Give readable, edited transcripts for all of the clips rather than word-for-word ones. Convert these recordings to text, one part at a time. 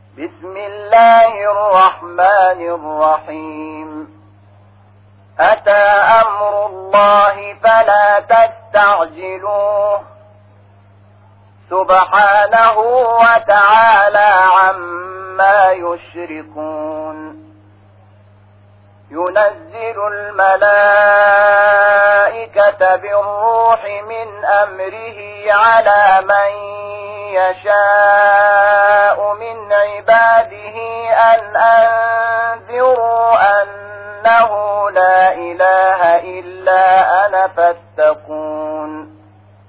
بسم الله الرحمن الرحيم أتى أمر الله فلا تستعجلوه سبحانه وتعالى عما يشركون ينزل الملائكة بالروح من أمره على من يشاء من عباده أن أنذروا أنه لا إله إلا أنا فاتقون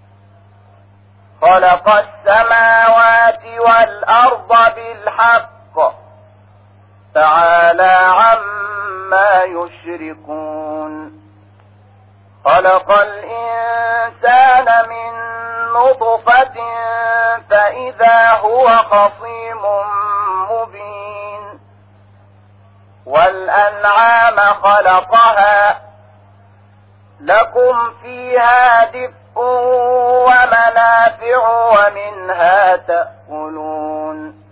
خلق السماوات والأرض بالحق تعالى عما يشركون خلق الإنسان من نطفة فإذا هو خصيم مبين والأنعام خلقها لكم فيها دفء ومنافع ومنها تأكلون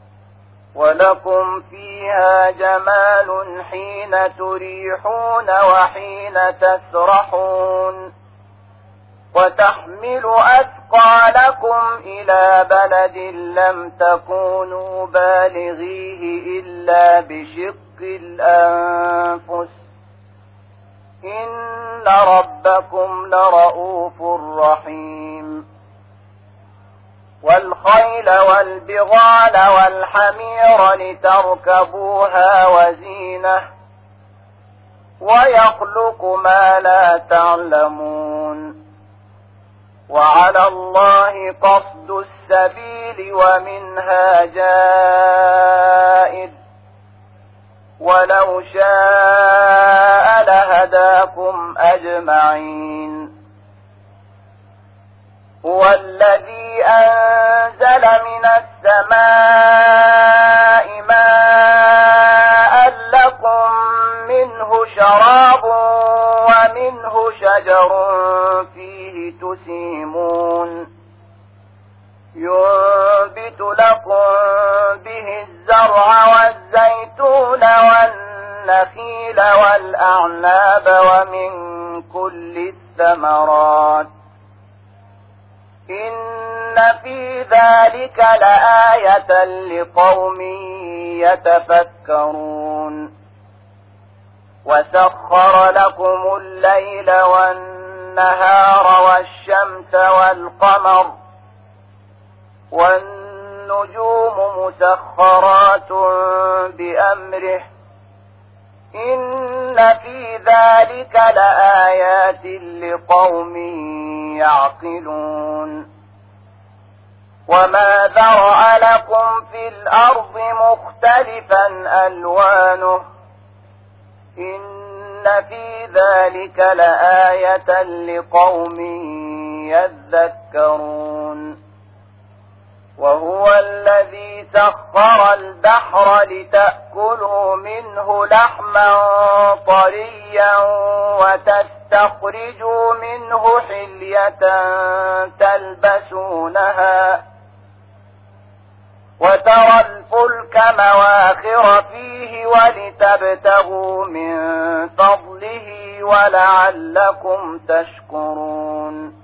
ولكم فيها جمال حين تريحون وحين تسرحون وتحمل أثقالكم إلى بلد لم تكونوا بالغيه إلا بشق الأنفس إن ربكم لرؤوف رحيم والخيل والبغال والحمير لتركبوها وزينة ويخلق ما لا تعلمون وعلى الله قصد السبيل ومنها جائر ولو شاء لهداكم أجمعين هو الذي أنزل من السماء ماء لكم منه شراب ومنه شجر فيه تسيمون ينبت لكم به الزرع والزيتون والنخيل والأعناب ومن كل الثمرات إن في ذلك لآية لقوم يتفكرون وسخر لكم الليل والنهار والشمس والقمر والنجوم مسخرات بأمره إن في ذلك لآيات لقوم يعقلون وما ذرأ لكم في الأرض مختلفا ألوانه إن في ذلك لآية لقوم يذكرون وهو الذي سخر البحر لتأكلوا منه لحما طريا وتستخرجوا منه حلية تلبسونها وترى الفلك مواخر فيه ولتبتغوا من فضله ولعلكم تشكرون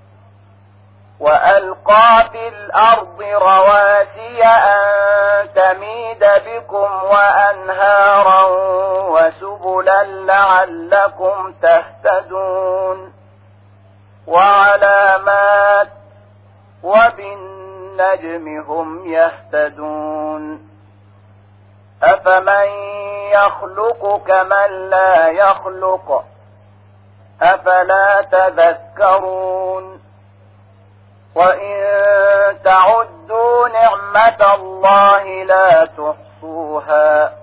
وألقى في الأرض رواسي أن تميد بكم وأنهارا وسبلا لعلكم تهتدون وعلامات وبالنجم هم يهتدون أفمن يخلق كمن لا يخلق أفلا تذكرون وإن تعدوا نعمة الله لا تحصوها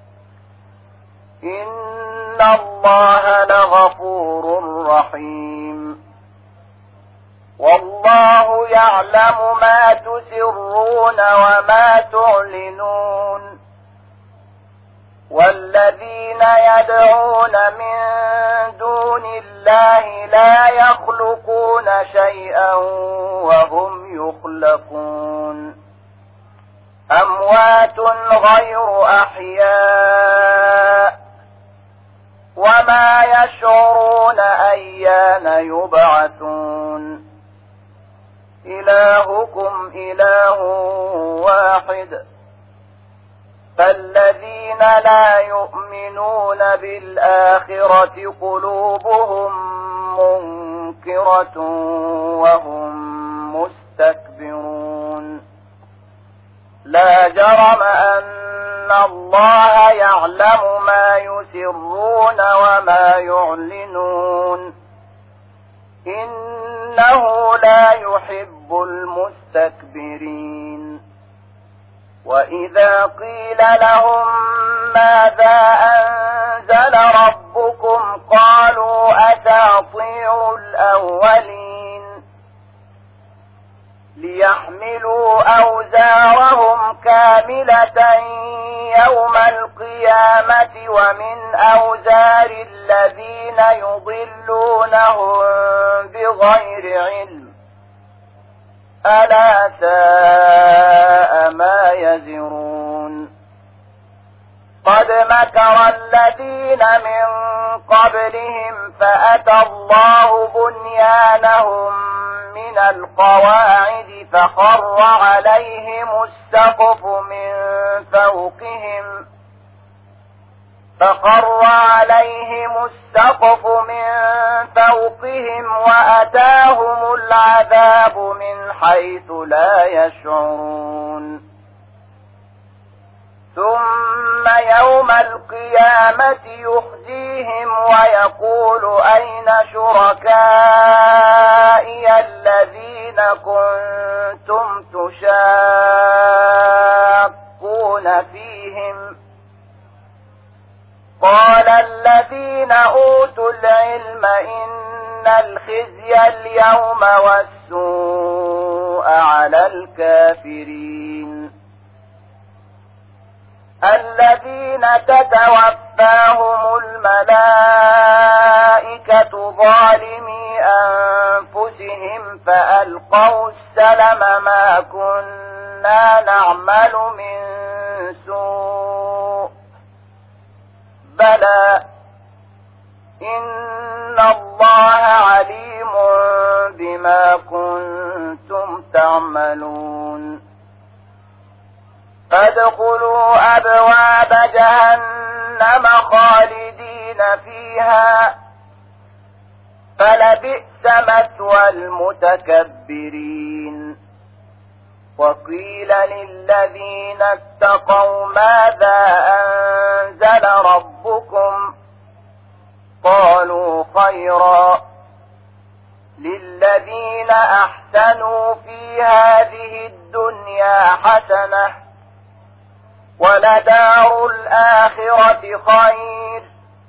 إن الله لغفور رحيم والله يعلم ما تسرون وما تعلنون والذين يدعون من دون الله لا يخلقون شيئا وهم يخلقون أموات غير أحياء وما يشعرون أيان يبعثون إلهكم إله واحد فالذين لا يؤمنون بالآخرة قلوبهم منكرة وهم مستكبرون لا جرم أن الله يعلم ما يسرون وما يعلنون إنه لا يحب المستكبرين وإذا قيل لهم ماذا أنزل ربكم قالوا أساطير الأولين ليحملوا أوزارهم كاملة يوم القيامة ومن أوزار الذين يضلونهم بغير علم ألا ساء ما يزرون قد مكر الذين من قبلهم فأتى الله بنيانهم من القواعد فخر عليهم السقف من فوقهم وأتاهم العذاب من حيث لا يشعرون ثم يوم القيامة يخزيهم ويقول أين شركائي الذين كنتم تشاقون فيهم قال الذين أوتوا العلم إن الخزي اليوم والسوء على الكافرين الذين تتوفاهم الملائكة ظالمي أنفسهم فألقوا السلم ما كنا نعمل من سوء بلى إن الله عليم بما كنتم تعملون فادخلوا أبواب جهنم خالدين فيها فلبئس مثوى المتكبرين وقيل للذين اتقوا ماذا أنزل ربكم قالوا خيرا للذين أحسنوا في هذه الدنيا حسنة ولدار الآخرة خير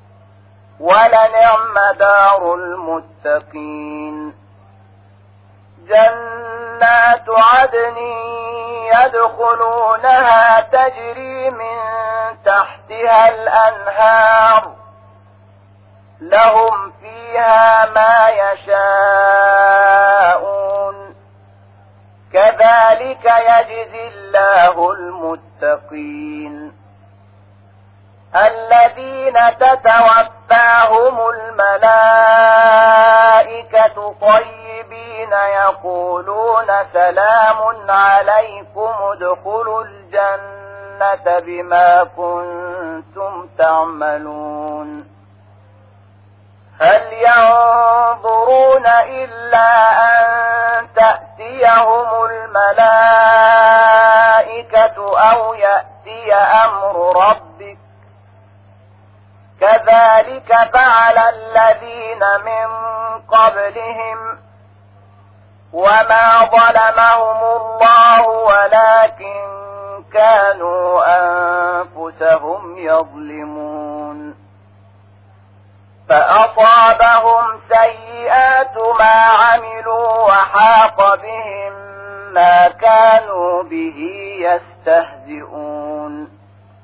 ولنعم دار المتقين جنات عدن يدخلونها تجري من تحتها الأنهار لهم فيها ما يشاءون كذلك يجزي الله المتقين الذين تتوفاهم الملائكة طيبين يقولون سلام عليكم ادخلوا الجنة بما كنتم تعملون هل ينظرون إلا أن تأتيهم الملائكة أو يأتي أمر ربك كذلك فعل الذين من قبلهم وما ظلمهم الله ولكن كانوا أنفسهم يظلمون فأصابهم سيئات ما عملوا وحاق بهم ما كانوا به يستهزئون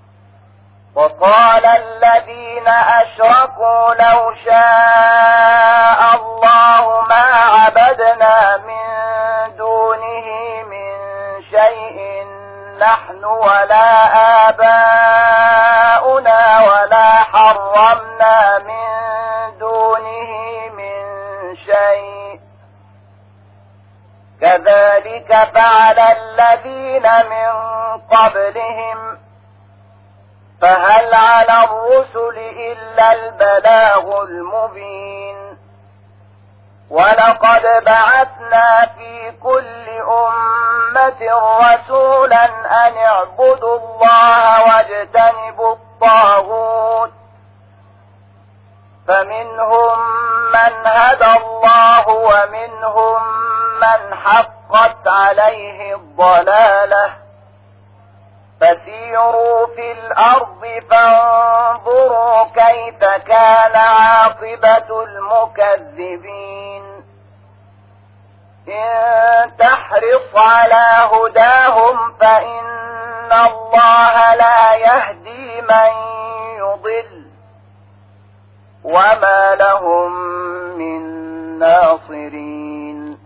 وقال الذين أشركوا لو شاء الله ما عبدنا من دونه من شيء نحن ولا آباؤنا ولا حرمنا من دونه من شيء كذلك فعل الذين من قبلهم فهل على الرسل إلا البلاغ المبين ولقد بعثنا في كل أمة رسولا أن اعبدوا الله واجتنبوا الطاغوت فمنهم من هدى الله ومنهم من حقت عليه الضلالة فسيروا في الأرض فانظروا كيف كان عاقبة المكذبين إن تحرص على هداهم فإن الله لا يهدي من يضل وما لهم من ناصرين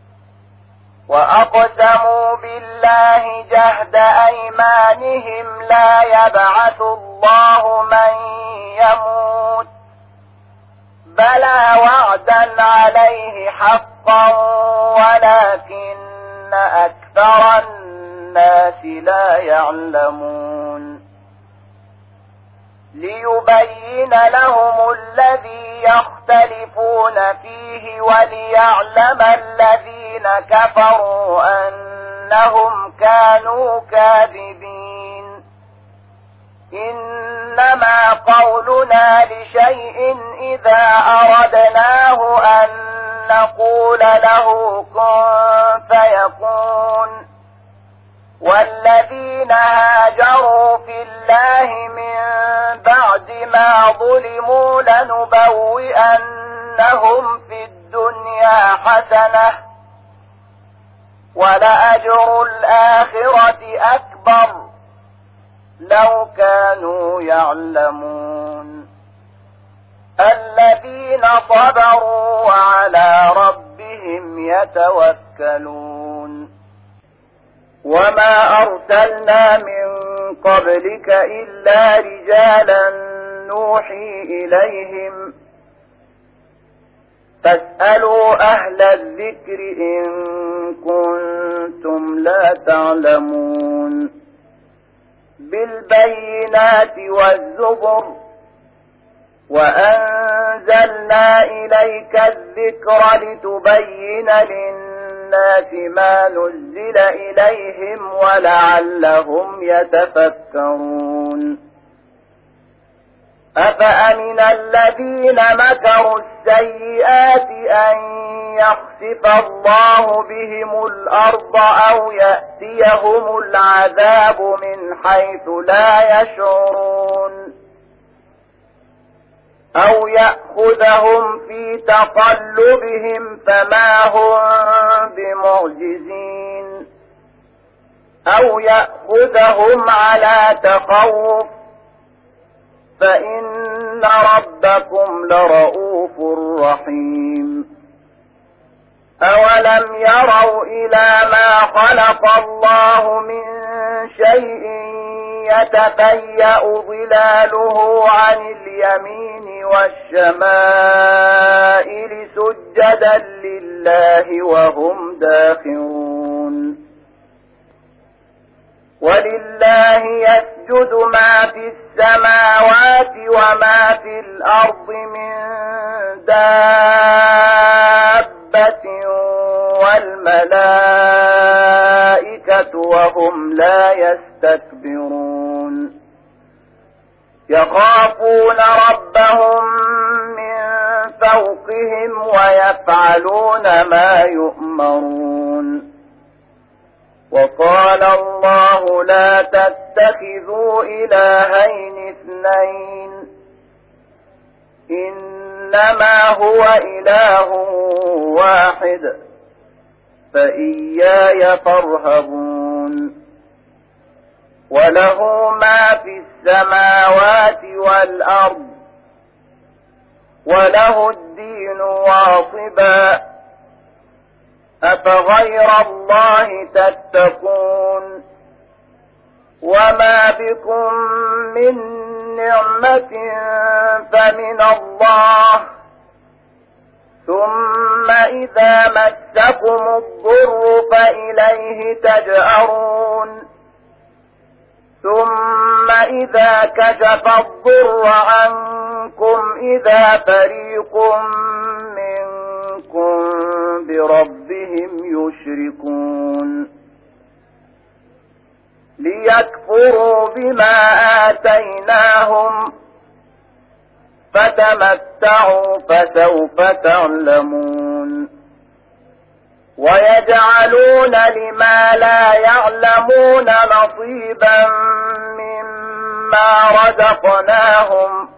وأقسموا بالله جهد أيمانهم لا يبعث الله من يموت بلى وعدا عليه حقا ولكن أكثر الناس لا يعلمون ليبين لهم الذي يختلفون فيه وليعلم الذين كفروا أنهم كانوا كاذبين إنما قولنا لشيء إذا أردناه أن نقول له كن فيكون والذين هاجروا في الله من بعد ما ظلموا لنبوئنهم في الدنيا حسنة ولأجر الآخرة أكبر لو كانوا يعلمون الذين صبروا وعلى ربهم يتوكلون وما أرسلنا من قبلك إلا رجالا نوحي إليهم فاسألوا أهل الذكر إن كنتم لا تعلمون بالبينات والزبر وأنزلنا إليك الذكر لتبين للناس ما نزل إليهم ولعلهم يتفكرون أفأمن الذين مكروا السيئات أن يخسف الله بهم الأرض أو يأتيهم العذاب من حيث لا يشعرون أو يأخذهم في تقلبهم فما هم بمعجزين أو يأخذهم على تخوف فإن ربكم لرؤوف رحيم أولم يروا إلى ما خلق الله من شيء يتفيأ ظلاله عن اليمين والشمائل سجدا لله وهم داخرون ولله يسجد ما في السماوات وما في الأرض من دابة والملائكة وهم لا يستكبرون يخافون ربهم من فوقهم ويفعلون ما يؤمرون وقال الله لا تتخذوا إلهين اثنين إنما هو إله واحد فإياي فارهبون وله ما في السماوات والأرض وله الدين واصبا أفغير الله تتقون وما بكم من نعمة فمن الله ثم إذا مسكم الضر فإليه تجأرون ثم إذا كشف الضر عنكم إذا فريق منكم بربهم يشركون ليكفروا بما آتيناهم فتمتعوا فسوف تعلمون ويجعلون لما لا يعلمون نصيبا مما رزقناهم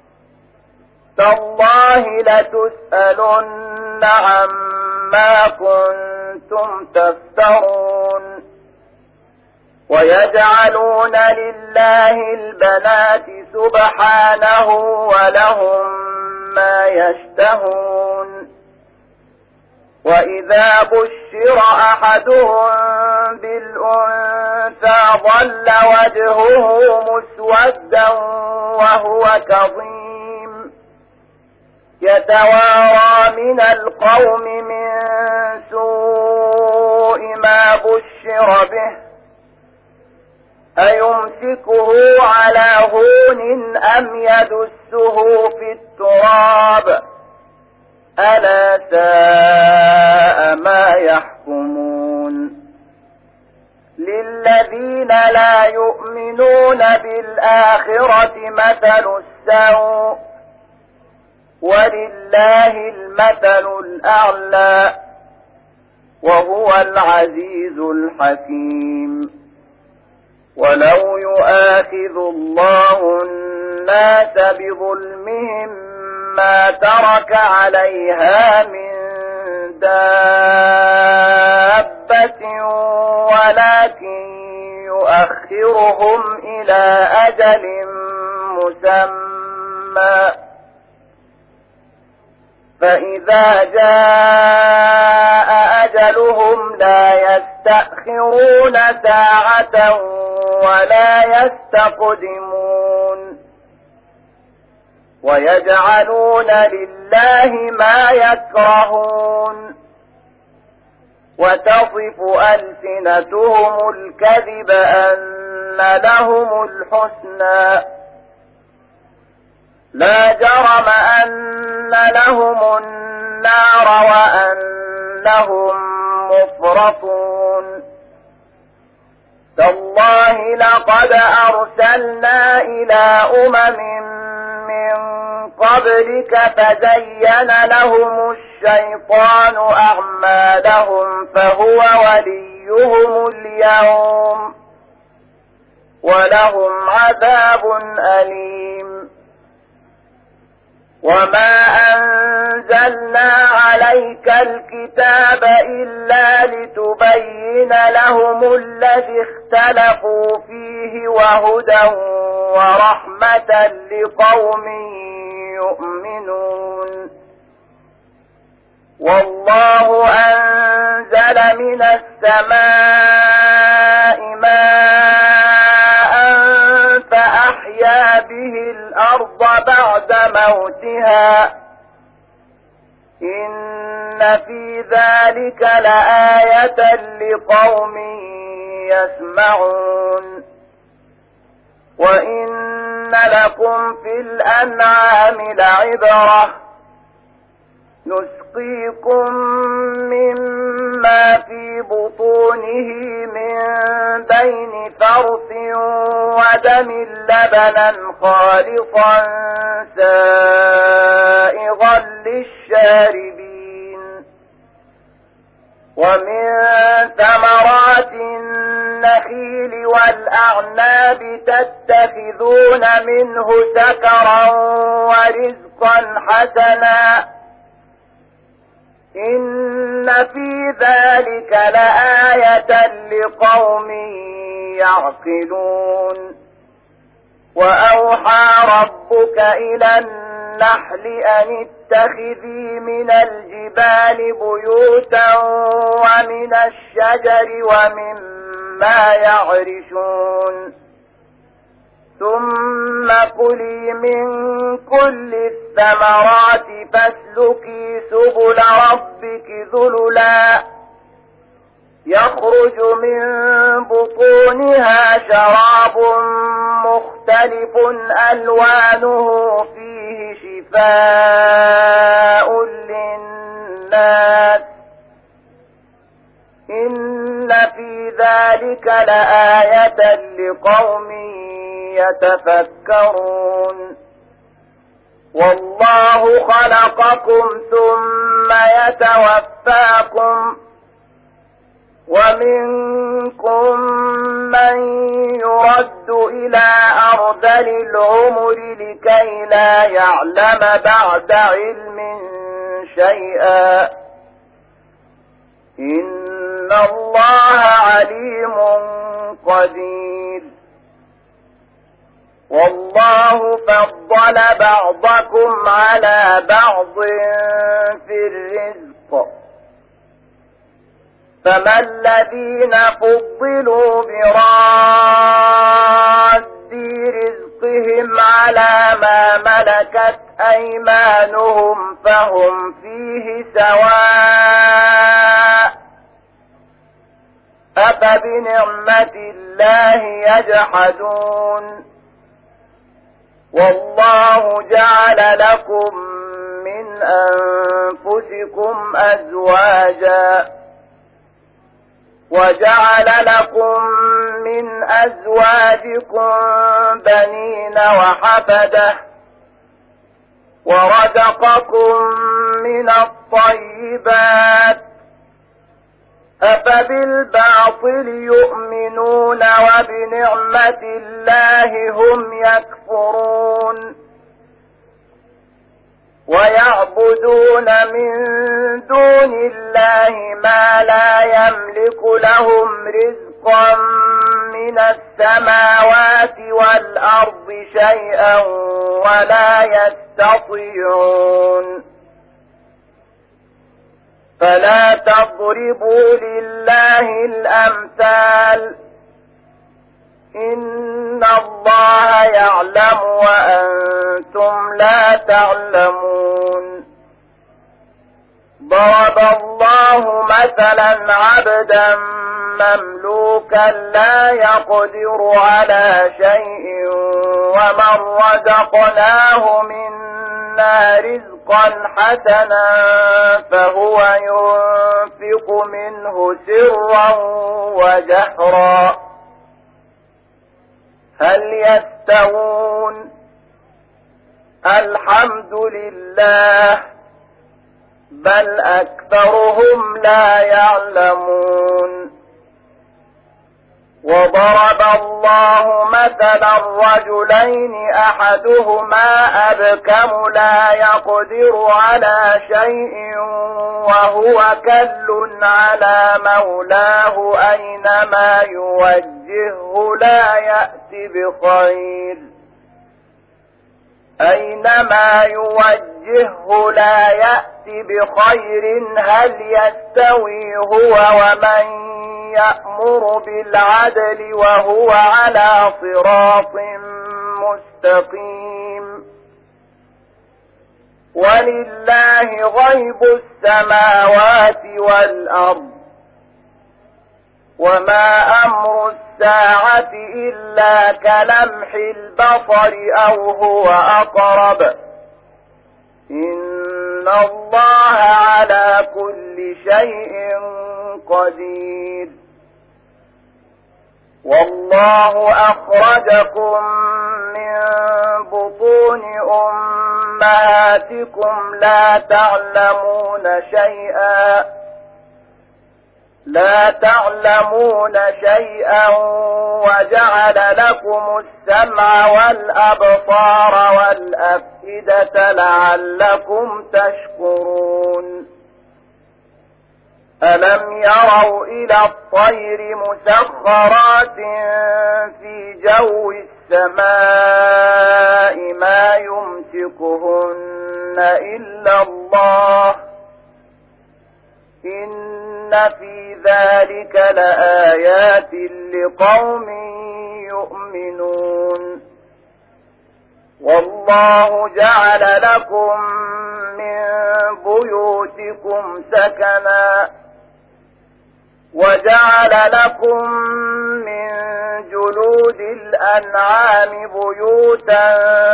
تالله لتسألن عما كنتم تفترون ويجعلون لله البنات سبحانه ولهم ما يشتهون وإذا بشر أحدهم بالأنثى ظل وجهه مسودا وهو كظيم يتوارى من القوم من سوء ما بشر به أيمسكه على هون أم يدسه في التراب ألا ساء ما يحكمون للذين لا يؤمنون بالآخرة مثل السوء ولله المثل الأعلى وهو العزيز الحكيم ولو يؤاخذ الله الناس بظلمهم ما ترك عليها من دابة ولكن يؤخرهم إلى أجل مسمى فإذا جاء أجلهم لا يستأخرون ساعة ولا يستقدمون ويجعلون لله ما يكرهون وتصف ألسنتهم الكذب أن لهم الحسنى لا جرم أن لهم النار وأنهم مفرطون تالله لقد أرسلنا إلى أمم من قبلك فزين لهم الشيطان أعمالهم فهو وليهم اليوم ولهم عذاب أليم وما أنزلنا عليك الكتاب إلا لتبين لهم الذي اختلفوا فيه وهدى ورحمة لقوم يؤمنون والله أنزل من السماء ماء فأحيا به الأرض بعد موتها إن في ذلك لآية لقوم يسمعون وإن لكم في الأنعام لعبرة نسقيكم مما في بطونه من بين فرث ودم لبنا خالصا سائغا للشاربين ومن ثمرات النخيل والأعناب تتخذون منه سكرا ورزقا حسنا إن في ذلك لآية لقوم يعقلون وأوحى ربك إلى النحل أن اتخذي من الجبال بيوتا ومن الشجر ومما ما يعرشون ثم كلي من كل الثمرات فاسلكي سبل ربك ذللا يخرج من بطونها شراب مختلف ألوانه فيه شفاء للناس إن في ذلك لآية لقوم يتفكرون والله خلقكم ثم يتوفاكم ومنكم من يرد إلى أرذل العمر لكي لا يعلم بعد علم شيئا إن الله عليم قدير والله فضل بعضكم على بعض في الرزق فما الذين فضلوا براد رزقهم على ما ملكت أيمانهم فهم فيه سواء أفبنعمة الله يجحدون والله جعل لكم من أنفسكم أزواجا وجعل لكم من أزواجكم بنين وحفدة ورزقكم من الطيبات أفبالباطل يؤمنون وبنعمة الله هم يكفرون ويعبدون من دون الله ما لا يملك لهم رزقا من السماوات والأرض شيئا ولا يستطيعون فلا تضربوا لله الأمثال إن الله يعلم وأنتم لا تعلمون ضرب الله مثلا عبدا مملوكا لا يقدر على شيء ومن رزقناه منا رزقا حسنا فهو ينفق منه سرا وجهرا هل يستوون الحمد لله بل أكثرهم لا يعلمون وضرب الله مثلا رجلين أحدهما أبكم لا يقدر على شيء وهو كل على مولاه أينما يوجهه لا يأتي بخير أينما يوجهه لا يأتي بخير هل يستوي هو ومن يأمر بالعدل وهو على صراط مستقيم ولله غيب السماوات والأرض وما أمر الساعة إلا كلمح البصر أو هو أقرب إن الله على كل شيء قدير والله أخرجكم من بطون أمهاتكم لا تعلمون شيئا وجعل لكم السمع والأبصار والأفئدة لعلكم تشكرون ألم يروا إلى الطير مسخرات في جو السماء ما يمسكهن إلا الله إن في ذلك لآيات لقوم يؤمنون والله جعل لكم من بيوتكم سكنا وجعل لكم من جلود الأنعام بيوتا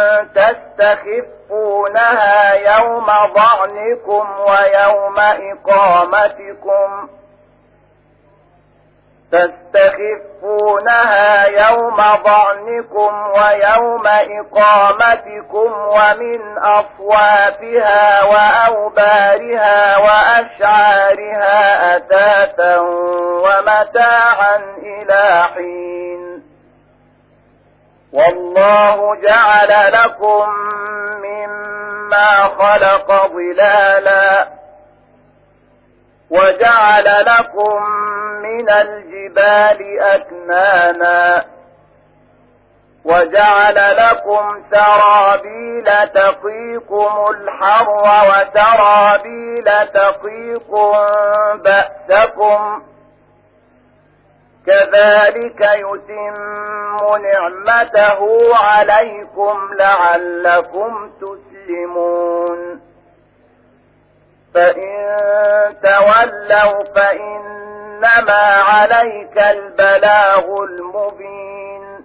تستخفونها يوم ظعنكم ويوم إقامتكم ومن أصوافها وأوبارها وأشعارها أثاثا ومتاعا إلى حين والله جعل لكم مما خلق ظلالا وجعل لكم من الجبال أكنانا وجعل لكم سرابيل تقيكم الحر وسرابيل تقيكم بأسكم كذلك يتم نعمته عليكم لعلكم تسلمون فإن تولوا فإنما عليك البلاغ المبين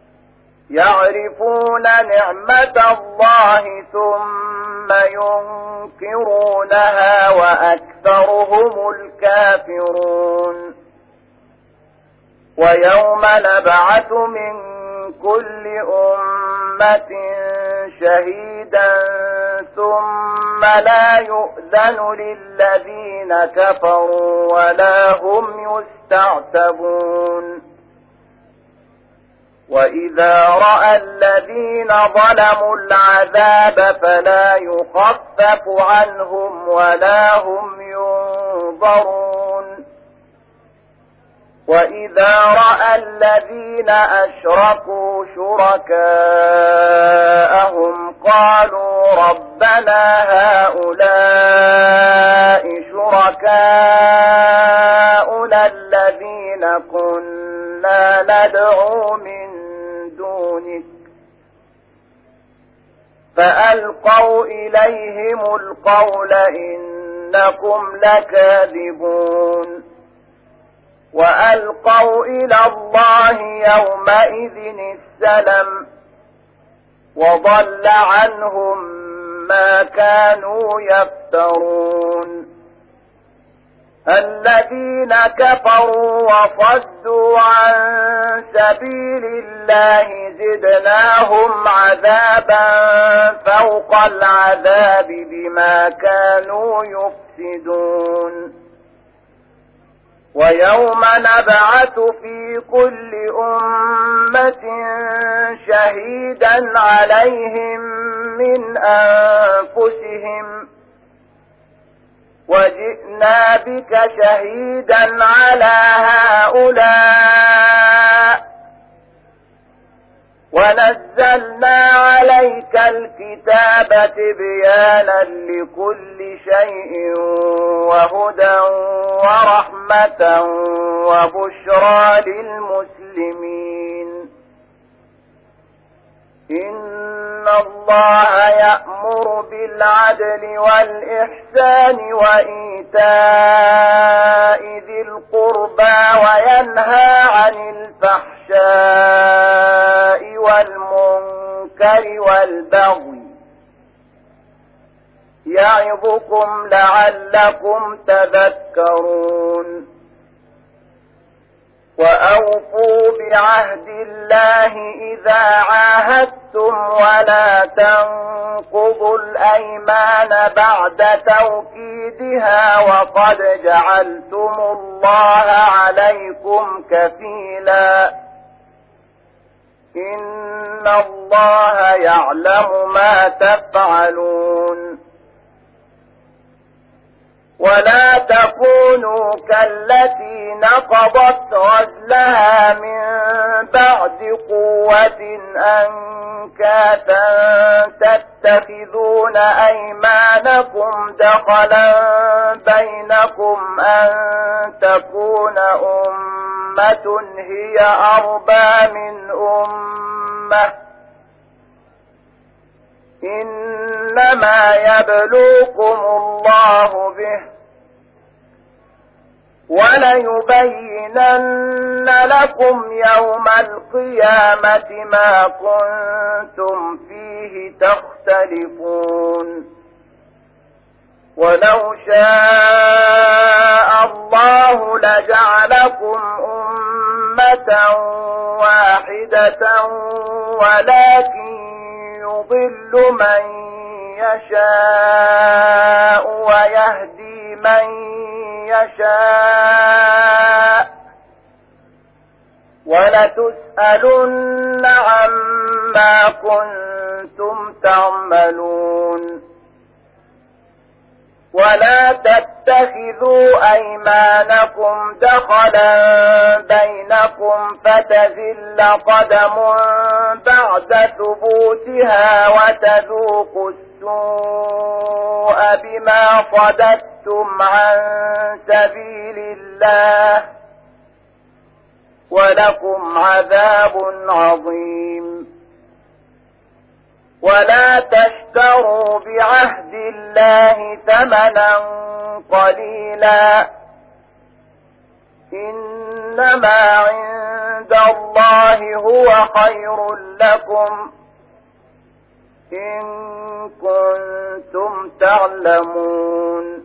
يعرفون نعمة الله ثم ينكرونها وأكثرهم الكافرون ويوم نبعث من كل أمة شهيدا ثم لا يؤذن للذين كفروا ولا هم يستعتبون وإذا رأى الذين ظلموا العذاب فلا يخفف عنهم ولا هم ينظرون وإذا رأى الذين أشركوا شركاءهم قالوا ربنا هؤلاء شركاؤنا الذين كنا ندعو من دونك فألقوا إليهم القول إنكم لكاذبون وألقوا إلى الله يومئذ السلم وضل عنهم ما كانوا يفترون الذين كفروا وصدوا عن سبيل الله زدناهم عذابا فوق العذاب بما كانوا يفسدون ويوم نبعث في كل أمة شهيدا عليهم من أنفسهم وجئنا بك شهيدا على هؤلاء ونزلنا عليك الكتاب تبيانا لكل شيء وهدى ورحمة وبشرى للمسلمين إن الله يأمر بالعدل والإحسان وإيتاء ذي القربى وينهى عن الفحشاء والمنكر والبغي يعظكم لعلكم تذكرون وأوفوا بعهد الله إذا عاهدتم ولا تنقضوا الأيمان بعد توكيدها وقد جعلتم الله عليكم كفيلا إن الله يعلم ما تفعلون ولا تكونوا كالتي نقضت غزلها من بعد قوة أنكاثا تتخذون أيمانكم دخلا بينكم أن تكون أمة هي أربى من أمة إنما يبلوكم الله به وليبينن لكم يوم القيامة ما كنتم فيه تختلفون ولو شاء الله لجعلكم أمة واحدة ولكن يضل من يشاء ويهدي من يشاء ولتسألن عما كنتم تعملون ولا تتخذوا أيمانكم دخلا بينكم فتزل قدم بعد ثبوتها وتذوقوا السوء بما صددتم عن سبيل الله ولكم عذاب عظيم ولا تشتروا بعهد الله ثمنا قليلا إنما عند الله هو خير لكم إن كنتم تعلمون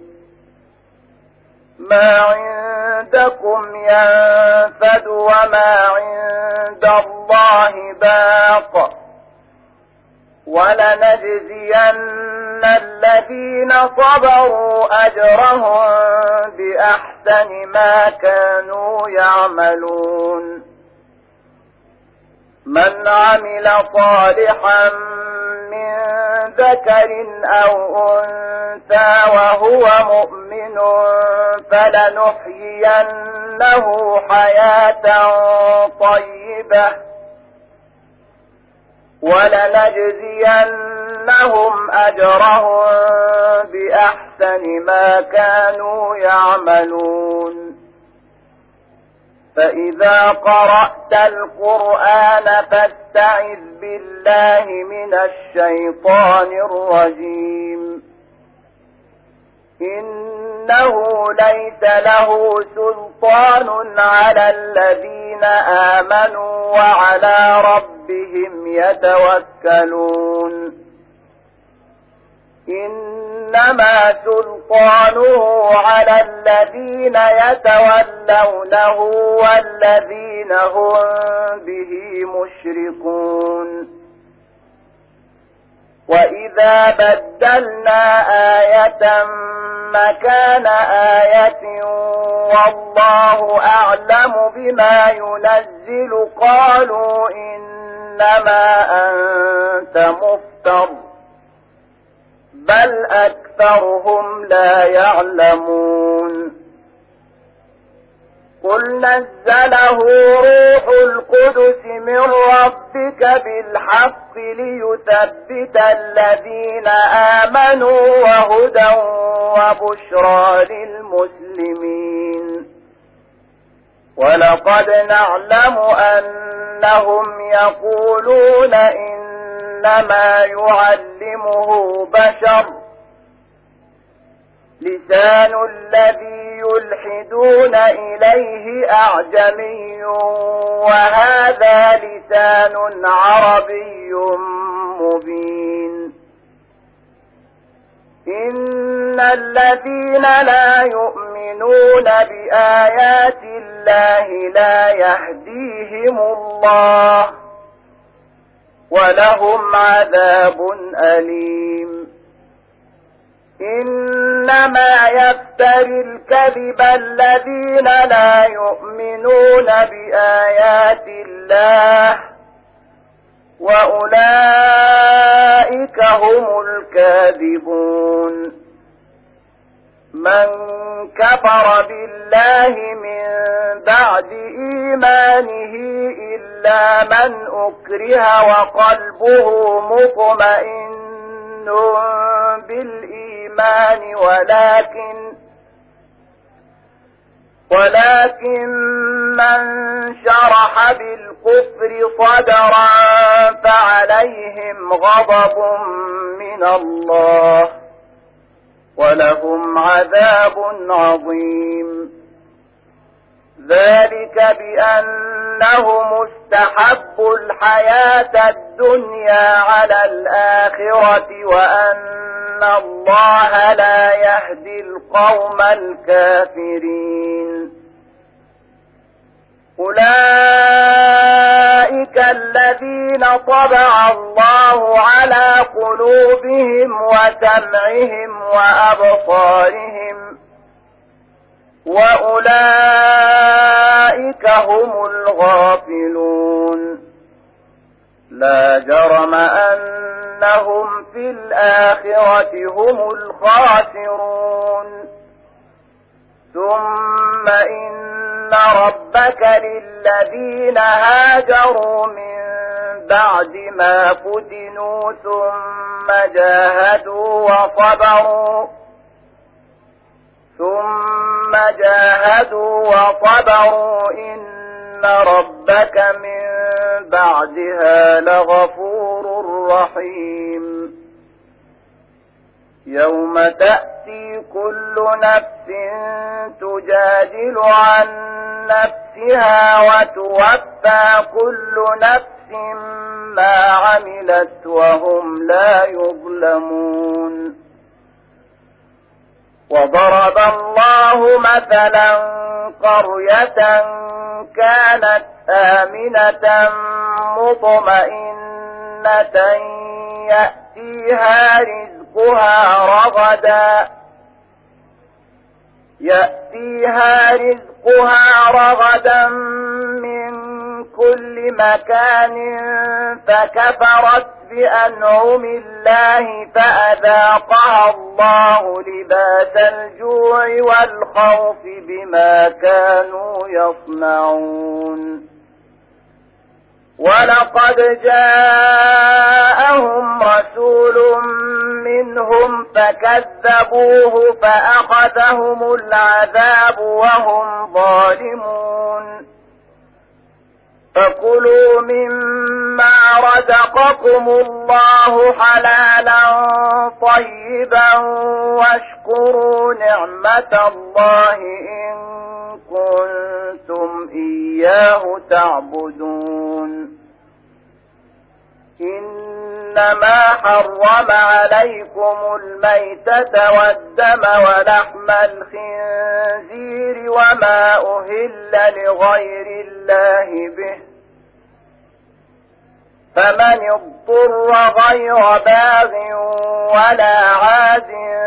ما عندكم ينفد وما عند الله باق ولنجزين الذين صبروا أجرهم بأحسن ما كانوا يعملون من عمل صالحا من ذكر أو أنثى وهو مؤمن فلنحيينه حياة طيبة ولنجزينهم أجرهم بأحسن ما كانوا يعملون فإذا قرأت القرآن فاستعذ بالله من الشيطان الرجيم إنه ليس له سلطان على الذين آمنوا وعلى ربهم يتوكلون إنما سلطانه على الذين يتولونه والذين هم به مشركون وإذا بدلنا آية مكان آية والله أعلم بما ينزل قالوا إنما أنت مفتر بل أكثرهم لا يعلمون قل نزله روح القدس من ربك بالحق ليثبت الذين آمنوا وهدى وبشرى للمسلمين ولقد نعلم أنهم يقولون إنما يعلمه بشر لسان الذي يلحدون إليه أعجمي وهذا لسان عربي مبين إن الذين لا يؤمنون بآيات الله لا يهديهم الله ولهم عذاب أليم إنما يفتري الكذب الذين لا يؤمنون بآيات الله وأولئك هم الكاذبون من كفر بالله من بعد إيمانه إلا من أكره وقلبه مطمئن بالإيمان ولكن من شرح بالكفر صدرا فعليهم غضب من الله ولهم عذاب عظيم. ذلك بأنهم استحبوا الحياة الدنيا على الآخرة وأن الله لا يهدي القوم الكافرين. أولئك الذين طبع الله على قلوبهم وسمعهم وأبصارهم وأولئك هم الغافلون. لا جرم أنهم في الآخرة هم الخاسرون. ثم إن ربك للذين هاجروا من بعد ما فتنوا ثم جاهدوا وصبروا إن ربك من بعدها لغفور رحيم. يوم تأتي كل نفس تجادل عن نفسها وتوفى كل نفس ما عملت وهم لا يظلمون. وضرب الله مثلا قرية كانت آمنة مطمئنة يأتيها رزقها رغدا من كل مكان فكفرت بأنعم الله فأذاقها الله لباس الجوع والخوف بما كانوا يصنعون. ولقد جاءهم رسول منهم فكذبوه فأخذهم العذاب وهم ظالمون. فكلوا مما رزقكم الله حلالا طيبا واشكروا نعمة الله إن كنتم إياه تعبدون. إنما حرم عليكم الميتة والدم ولحم الخنزير وما أهل لغير الله به، فمن اضطر غير باغ ولا عاد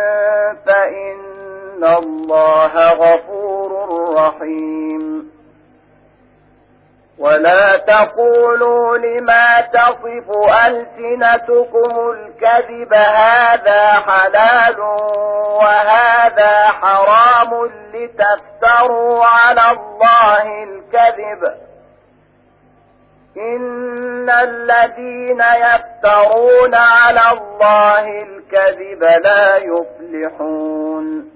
فإن الله غفور رحيم. ولا تقولوا لما تصف ألسنتكم الكذب هذا حلال وهذا حرام لتفتروا على الله الكذب. إن الذين يفترون على الله الكذب لا يفلحون.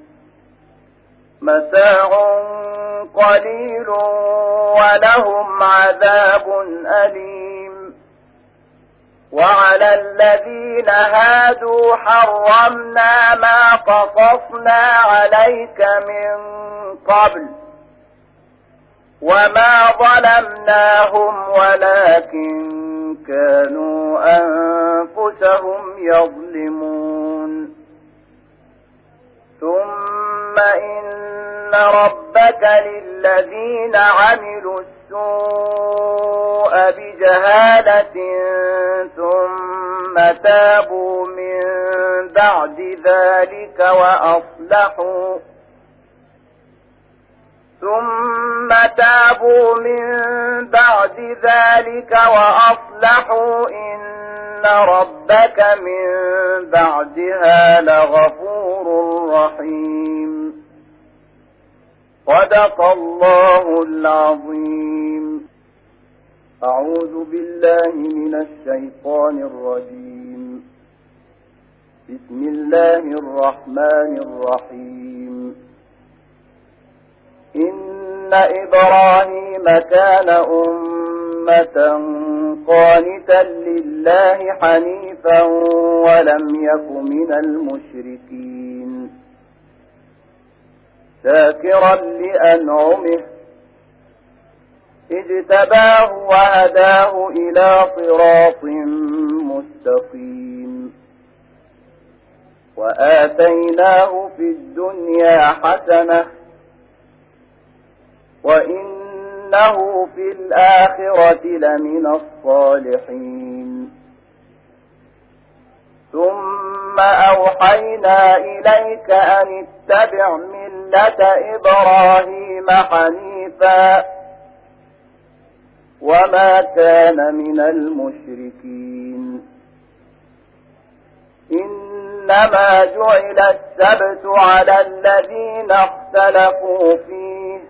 متاع قليل ولهم عذاب أليم. وعلى الذين هادوا حرمنا ما قصصنا عليك من قبل وما ظلمناهم ولكن كانوا أنفسهم يظلمون. ثم إن ربك للذين عملوا السوء بجهالة ثم تابوا من بعد ذلك وأصلحوا إن ربك من بعدها لغفور رحيم. صدق الله العظيم. أعوذ بالله من الشيطان الرجيم. بسم الله الرحمن الرحيم. إن إبراهيم كان أمة قانتا لله حنيفا ولم يك من المشركين شاكرا لأنعمه اجتباه وهداه إلى صراط مستقيم وآتيناه في الدنيا حسنة وإنه في الآخرة لمن الصالحين. ثم أوحينا إليك أن اتبع ملة إبراهيم حنيفا وما كان من المشركين. إنما جعل السبت على الذين اختلفوا فيه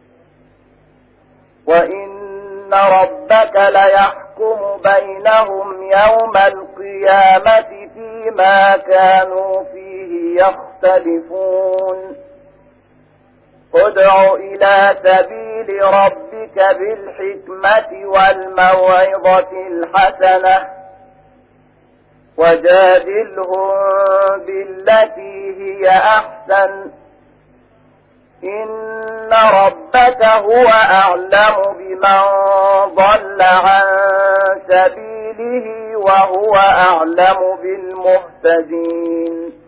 وإن ربك ليحكم بينهم يوم القيامة فيما كانوا فيه يختلفون. ادع إلى سبيل ربك بالحكمة والموعظة الحسنة وجادلهم بالتي هي أحسن إن ربك هو أعلم بمن ضل عن سبيله وهو أعلم بالمهتدين.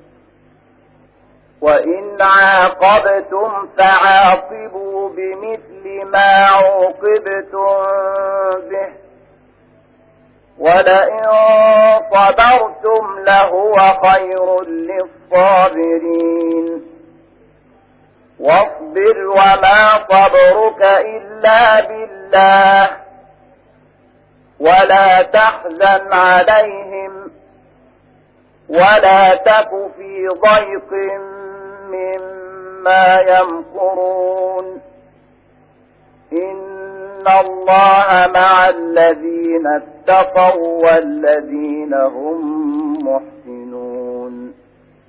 وإن عاقبتم فعاقبوا بمثل ما عوقبتم به ولئن صبرتم لهو خير للصابرين. واصبر وما صبرك إلا بالله ولا تحزن عليهم ولا تك في ضيق مما يمكرون. إن الله مع الذين اتقوا والذين هم محسنون.